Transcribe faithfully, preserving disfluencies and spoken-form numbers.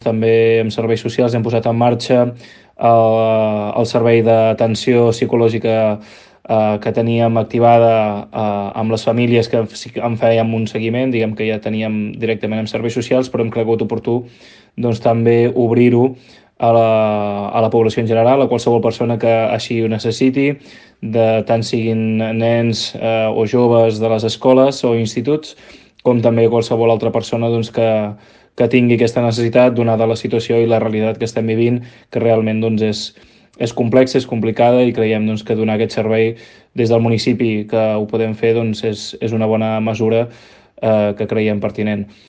també amb serveis socials hem posat en marxa el, el servei d'atenció psicològica eh, que teníem activada eh, amb les famílies que en fèiem un seguiment, diguem que ja teníem directament amb serveis socials, però hem cregut oportú doncs, també obrir-ho a la, a la població en general, a qualsevol persona que així ho necessiti, de tant siguin nens eh, o joves de les escoles o instituts, com també qualsevol altra persona doncs, que, que tingui aquesta necessitat, donada la situació i la realitat que estem vivint, que realment doncs, és, és complexa, és complicada, i creiem doncs, que donar aquest servei des del municipi que ho podem fer doncs, és, és una bona mesura eh, que creiem pertinent.